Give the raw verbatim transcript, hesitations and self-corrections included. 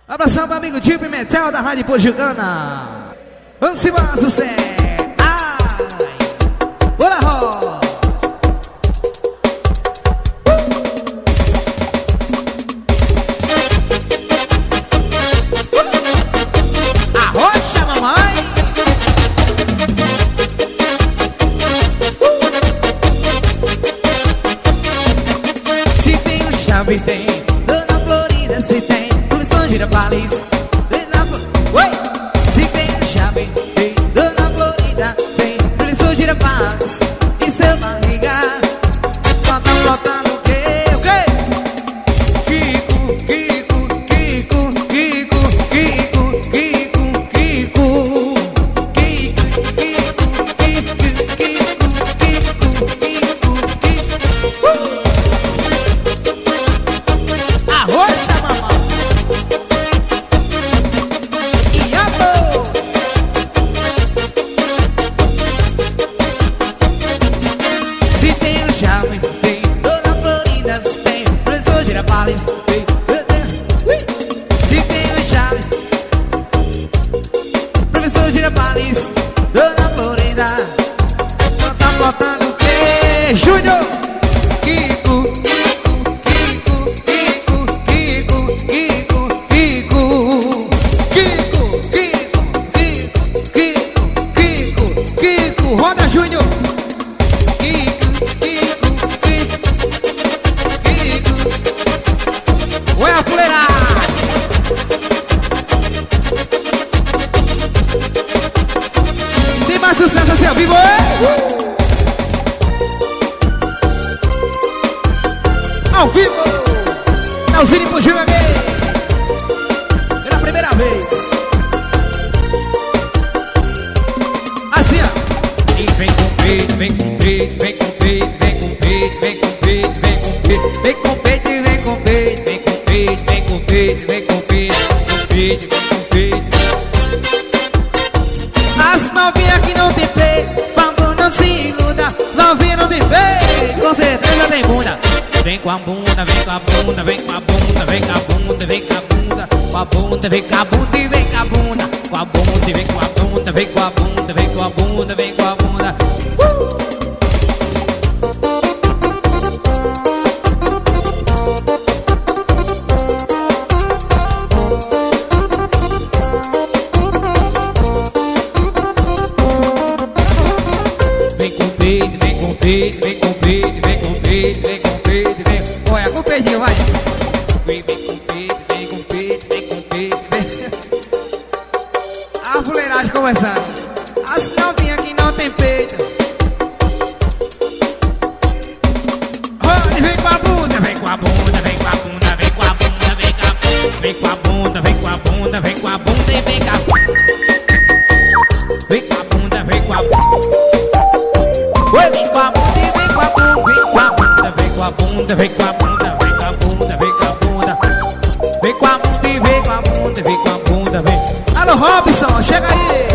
Abração pro amigo Tipo Metal da Rádio Pojugana. Vamos embora, sucesso. Ai, bora, Ró. Arrocha, mamãe. Se tem um chave, tem. Dona Florida, se tem. Começou gira Paris. Oi! Se tem um chave, tem. Dona Florida, tem. Começou gira Paris. E seu barriga. Só tá faltando o quê? O quê? Kiko, Kiko, Kiko, Kiko, Kiko, Kiko, Kiko. Kiko, Kiko, Kiko, Kiko, Kiko, Kiko, Kiko. Arrocha, mamãe. E amor. Se tem um charme, tem. Dona Florida, se tem. Professor Girafales, tem. Se tem um charme, professor Girafales, Dona Florida. Só tá faltando o quê? Júnior! Kiko, Kiko, Kiko, Kiko, Kiko, Kiko, Kiko, Kiko, Kiko, Kiko, Kiko, Kiko, roda, Júnior! Kiko, Kiko, Kiko, Kiko. Oi, a fuleiragem! Tem mais sucesso assim ao vivo, hein? Ao vivo! Nalzini fugiu aqui pela primeira vez. Assim, ó. E vem com peito, vem com peito, vem com peito, vem com peito, vem com peito, vem com peito, vem com peito, vem com peito, vem com peito, vem com peito, vem com peito, com peito, com peito. As novinhas que não tem peito, vamos não se iluda. Novinha não tem peito, com certeza tem bunda. Vem com a bunda, vem com a bunda, vem com a bunda, vem com a bunda, vem com a bunda, com a bunda, vem com a bunda e vem com a bunda, com a bunda e vem com a bunda, vem com a bunda, vem com a bunda, vem com a bunda. Uh! Vem com peito, vem com peito, vem com peito, vem com peito, vem com peito, vem. Olha, com o peitinho, vai. Vem, vem com peito, vem com peito, vem com peito, vem. A fuleiragem começando. As novinhas que não tem peito. Olha, vem com a bunda, vem com a bunda, vem com a bunda, vem com a bunda, vem com a bunda, vem com a bunda, vem com a bunda, vem com a bunda e vem com a bunda. Vem com a bunda, vem com a bunda. Oi, vem com a bunda e vem com a bunda, vem com a bunda, vem com a bunda, vem com a bunda, vem com a bunda, vem com a bunda. Vem com a bunda e vem com a bunda, vem com a bunda, vem. Alô, Robson, chega aí.